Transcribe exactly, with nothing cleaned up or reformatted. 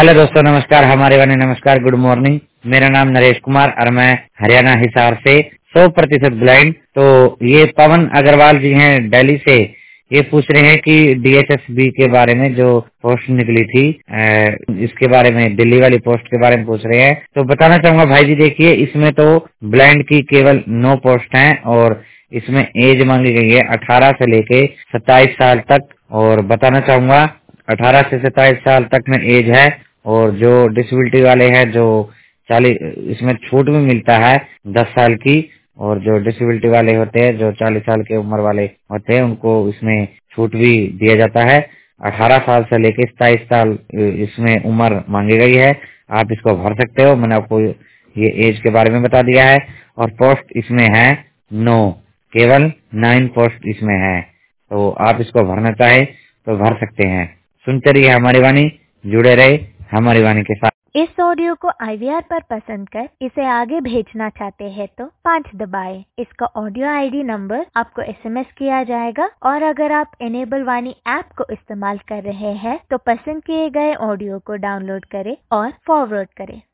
Hello दोस्तों, नमस्कार। हमारे वाले नमस्कार, गुड मॉर्निंग। मेरा नाम नरेश कुमार और मैं हरियाणा हिसार से सौ प्रतिशत ब्लाइंड। तो ये पवन अग्रवाल जी हैं दिल्ली से। ये पूछ रहे हैं कि डी एच एस बी के बारे में जो पोस्ट निकली थी, इसके बारे में, दिल्ली वाली पोस्ट के बारे में पूछ रहे हैं। तो बताना चाहूंगा भाई जी, देखिए इसमें तो ब्लाइंड की केवल नौ पोस्ट हैं और इसमें एज मांगी गई है अठारह से लेके सत्ताईस साल तक। और बताना चाहूंगा अठारह से सत्ताईस साल तक में एज है। और जो डिसेबिलिटी वाले हैं, जो चालीस, इसमें छूट भी मिलता है दस साल की। और जो डिसेबिलिटी वाले होते हैं, जो चालीस साल की उम्र वाले होते हैं, उनको इसमें छूट भी दिया जाता है। अठारह साल से लेकर सताईस साल इसमें उम्र मांगी गई है। आप इसको भर सकते हो। मैंने आपको ये एज के बारे में बता दिया है। और पोस्ट इसमें है नौ, केवल नाइन पोस्ट इसमें है। तो आप इसको भरना चाहे तो भर सकते हैं। सुनते रहिए हमारी वाणी, जुड़े रहे हमारी वाणी के साथ। इस ऑडियो को आई वी आर पर पसंद कर इसे आगे भेजना चाहते हैं तो पाँच दबाएं। इसका ऑडियो आई डी नंबर आपको एस एम एस किया जाएगा। और अगर आप इनेबल वाणी ऐप को इस्तेमाल कर रहे हैं तो पसंद किए गए ऑडियो को डाउनलोड करें और फॉरवर्ड करें।